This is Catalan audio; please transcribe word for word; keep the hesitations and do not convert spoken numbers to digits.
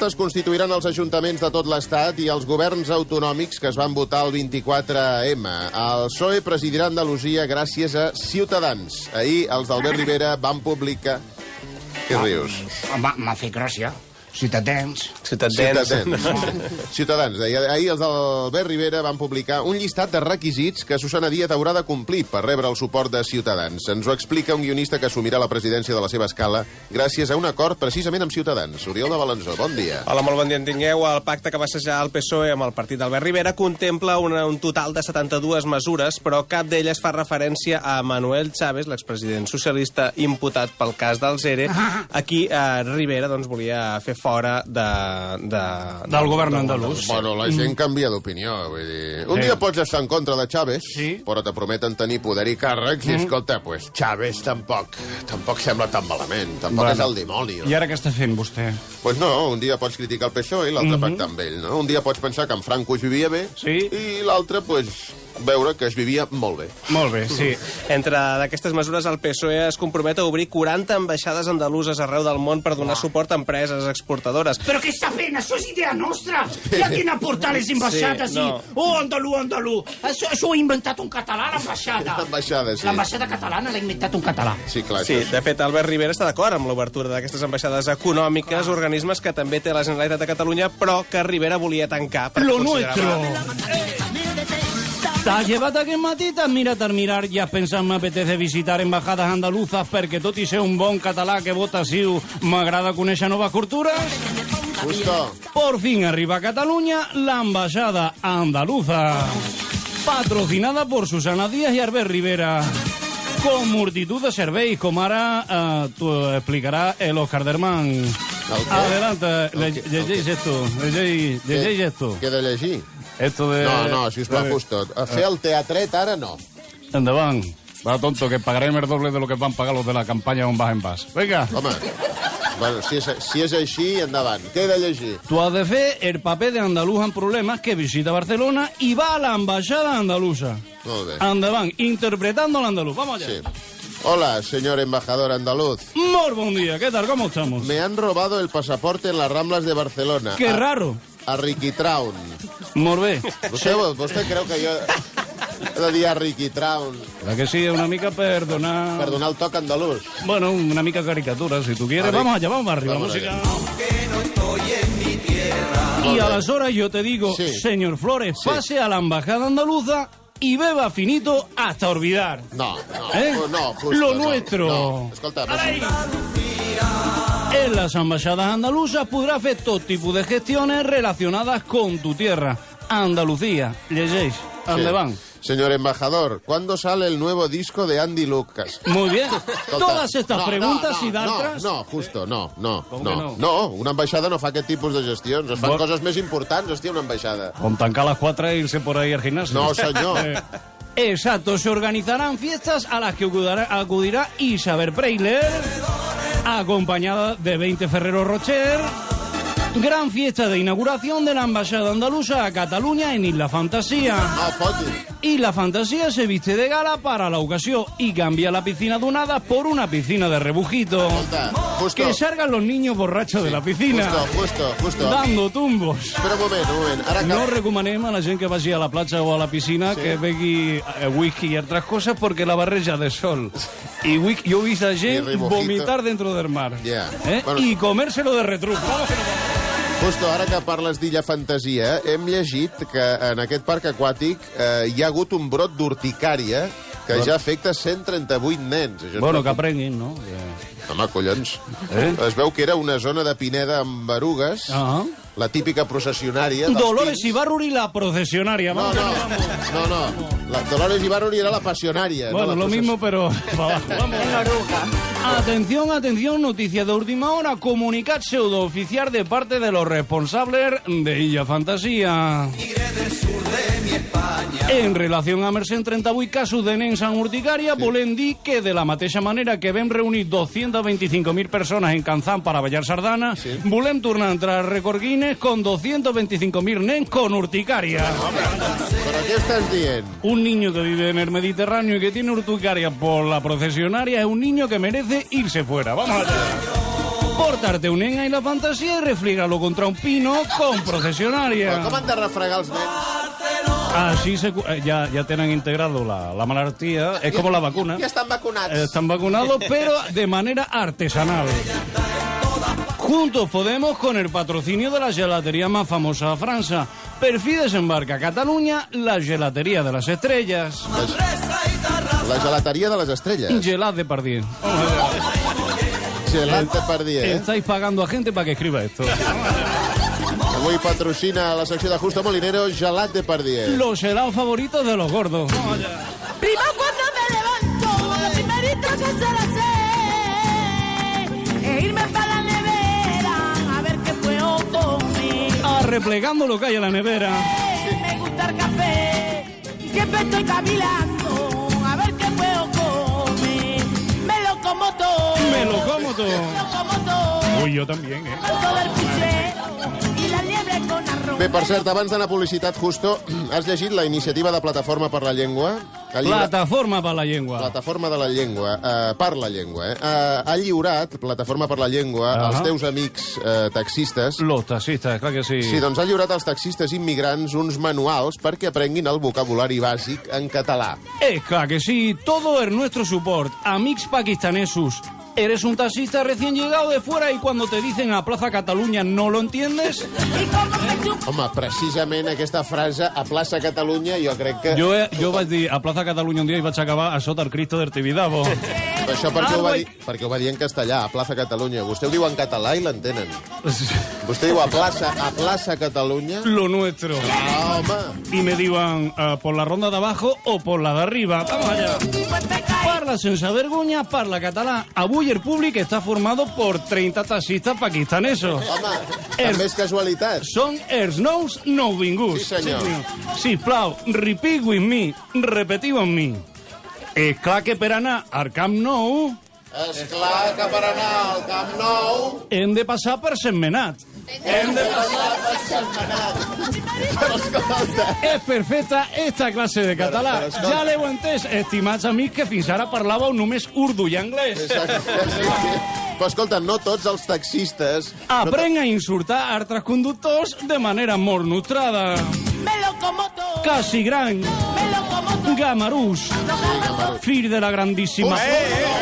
Dissabte es constituiran els ajuntaments de tot l'Estat i els governs autonòmics que es van votar el vint-i-quatre ema. El P S O E presidirà Andalusia gràcies a Ciutadans. Ahir els d'Albert Rivera van publicar... Què rius? M'ha fet gràcia. Ciutadans. Ciutadans. Ciutadans. Ahir els d'Albert Rivera van publicar un llistat de requisits que Susana Díaz haurà de complir per rebre el suport de Ciutadans. Ens ho explica un guionista que assumirà la presidència de la seva escala gràcies a un acord precisament amb Ciutadans. Oriol de Balanzó, bon dia. Hola, molt bon dia. Entengueu, el pacte que va assajar el P S O E amb el partit d'Albert Rivera contempla una, un total de setanta-dues mesures, però cap d'elles fa referència a Manuel Chávez, l'expresident socialista imputat pel cas dels E R E. Aquí eh, Rivera doncs, volia fer fora de, de, del govern andalús. Bueno, la gent canvia d'opinió. Vull dir, un sí. dia pots estar en contra de Chávez, sí. però te prometen tenir poder i càrrecs, mm. i escolta, pues, Chávez tampoc, tampoc sembla tan malament, tampoc bueno. és el dimoni. I ara què està fent vostè? Pues no, un dia pots criticar el P S O E i l'altre mm -hmm. pactar amb ell, no? Un dia pots pensar que en Franco es vivia bé, sí. i l'altre, pues, veure que es vivia molt bé. Molt bé, sí. Entre d'aquestes mesures, el P S O E es compromet a obrir quaranta ambaixades andaluses arreu del món per donar suport a empreses exportadores. Però què està fent? Això és idea nostra! Ja quin a portar les ambaixades sí, no. i... Oh, andalú, andalú! Això, això ho ha inventat un català, l'ambaixada. L'ambaixada, sí. L'ambaixada catalana l'ha inventat un català. Sí, clar. Sí, de fet, Albert Rivera està d'acord amb l'obertura d'aquestes ambaixades econòmiques, ah. organismes que també té la Generalitat de Catalunya, però que Rivera volia tancar. Lo nuestro! T'has llevat aquest matí, t'has mirat al mirar i has pensat m'apetece visitar embajades andaluzas perquè tot i ser un bon català que vota siu, m'agrada conèixer noves cultures? Justo. Por fin arriba a Catalunya l'ambaixada andaluza, patrocinada por Susana Díaz y Albert Rivera, con multitud de serveis, com ara eh, t'ho explicarà el Oscar Derman. Adelante, llegeix esto, llegeix esto. Què he de llegir? Esto de... No, no, sisplau, justo. A fer el teatret ara no. Endavant. Va, tonto, que pagarem el doble de lo que van pagar los de la campanya on vas en vas. Vinga. Home, bueno, si és, si és així, endavant. Què he de llegir? Tu has de fer el paper d'andalús en problemes que visita Barcelona i va a l'ambaixada andalusa. Molt bé. Endavant, interpretando l'andalús. Vamos allá. Sí. Hola, señor embajador andaluz. Muy buen día, ¿qué tal? ¿Cómo estamos? Me han robado el pasaporte en las Ramblas de Barcelona. Qué a, raro. A Riqui Traun. Molt bé. Vostè, vostè creu que jo he de dir a Riqui Traun? La que sí, una mica per donar... Per donar el toc andalús. Bueno, una mica caricatura, si tú quieres. Ver, vamos allá, vamos arriba, vamos música. Y a las horas yo te digo, sí. Señor Flores, sí. Pase a la embajada andaluza y beba finito hasta olvidar. No, no, ¿Eh? no, justo, Lo no, nuestro. No, escolta, pues... En las ambaixades andaluzas podrás hacer todo tipo de gestiones relacionadas con tu tierra. Andalucía, llegeix, ¿dónde sí. van? Señor embajador, ¿cuándo sale el nuevo disco de Andy Lucas? Muy bien. Todas estas no, preguntas no, no, y d'altres... No, no, justo, no, no, Com no. que no. No, una ambaixada no fa aquest tipus de gestions. Es fan Bo... coses més importants, hòstia, una ambaixada. Con tancar las cuatro e irse por ahí al gimnasio. No, señor. Exacto, se organizarán fiestas a las que acudirá, acudirá Isabel Preisler, acompañada de veinte Ferrero Rocher. Gran fiesta de inauguración de la Embajada Andaluza a Cataluña en Isla Fantasía. Ah, foti. Isla Fantasía se viste de gala para la ocasión y cambia la piscina donada por una piscina de rebujito. Justo. Que salgan los niños borrachos sí, de la piscina. Justo, justo, justo. Dando tumbos. Espera un moment, un moment. Ara no recomanem a la gent que vagi a la platja o a la piscina sí. que begui eh, whisky i altres coses perquè la barreja de sol i whisky, jo he vist a gent vomitar dentro del mar yeah. eh? bueno. I comérselo de retruc. Justo, ara que parles d'Illa Fantasia, hem llegit que en aquest parc aquàtic eh, hi ha hagut un brot d'urticària que bueno. ja afecta cent trenta-vuit nens. Això bueno, que aprenguin, no? Yeah. Home, collons. Eh? Es veu que era una zona de Pineda amb erugues, uh -huh. la típica processionària dels Dolores pins. Ibarruri, la procesionària. No, no, no, no. La Dolores Ibarruri era la passionària. Bueno, no lo mismo, pero... Vamos. En oruga. Atención, atención, noticia de última hora. Comunicat pseudooficial de parte de los responsables de Illa Fantasía. En relació amb els cent trenta-vuit casos de nens amb urticària, sí. volem dir que de la mateixa manera que vam reunir doscientas veinticinco mil persones en Canzán para ballar sardana, sí. volem tornar a entrar a Record Guinness con doscientos veinticinco mil nens con urticària. ¿Pero qué estás diciendo? Un niño que vive en el Mediterráneo y que tiene urticaria por la procesionaria es un niño que merece irse fuera. Vamos allá. portarte un nen i la fantasia i refrigar-lo contra un pino con procesionaria. Com han de refregar els nens? Así se, ya, ya tienen integrado la, la malaltia, es como la vacuna. Ja estan vacunats. Están vacunados, pero de manera artesanal. Juntos podemos con el patrocinio de la gelatería más famosa de Francia. Per fi desembarca a Catalunya la gelatería de las estrellas. La gelateria de les estrelles. Gelat de Pardier. Gelat de Pardier, eh? Estáis pagando a gente para que escriba esto. Avui patrocina la secció de Justo Molinero Gelat de Pardier. Los helados favoritos de los gordos. Prima cuando me levanto, lo primerito que se la sé es irme para la nevera a ver qué puedo comer. Ah, replegando lo que hay en la nevera. Me gusta el café y siempre estoy cavilando a ver qué puedo comer. Me lo como todo. Me lo como todo. Me lo como todo. Uy, yo también, eh. Todo el puchero y la liebre con arroz. Bé, per cert, abans d'anar a publicitat, Justo, has llegit la iniciativa de Plataforma per la Llengua? Ha lliurat... Plataforma per la llengua. Plataforma de la Llengua, eh, per la llengua, eh? eh? Ha lliurat, Plataforma per la Llengua, Uh-huh. als teus amics eh, taxistes. Los taxistas, clar que sí. Sí, doncs ha lliurat als taxistes immigrants uns manuals perquè aprenguin el vocabulari bàsic en català. Es clar que sí, todo es nuestro support. Amics pakistanesos, ¿eres un taxista recién llegado de fuera y cuando te dicen a Plaza Catalunya no lo entiendes? Home, precisament aquesta frase a Plaça Catalunya jo crec que... Jo, he, jo vaig dir a Plaza Catalunya un dia i vaig acabar a sota el Cristo del Tibidabo. Això perquè ho, va dir, perquè ho va dir en castellà, a Plaça Catalunya. Vostè ho diu en català i l'entenen. Vostè diu a Plaça, a Plaça Catalunya... Lo nuestro. Ah, home! Y me digan uh, por la ronda de abajo o por la de arriba. Vamos allá. Parla sense vergonya, parla català. Avui el públic està formado por treinta taxistes pakistanesos. Home, també és casualitat. Són els nous nouvinguts. Sí, senyor. Sisplau, repeat with me. Repetiu amb mi. És clar que per anar al Camp Nou És clar que per anar al Camp Nou hem de passar per Sentmenat. hem de passar per Sentmenat. Però escolta... És perfecta esta classe de català. Però, però, escolta. Ja l'heu entès, estimats amics, que fins ara parlàveu només urdu i anglès. Però escolta, no tots els taxistes... Aprèn a insultar altres conductors de manera molt nostrada. Me lo como todo. Casi gran, Me lo como todo. gamarús, fill de la grandíssima... Eh, eh,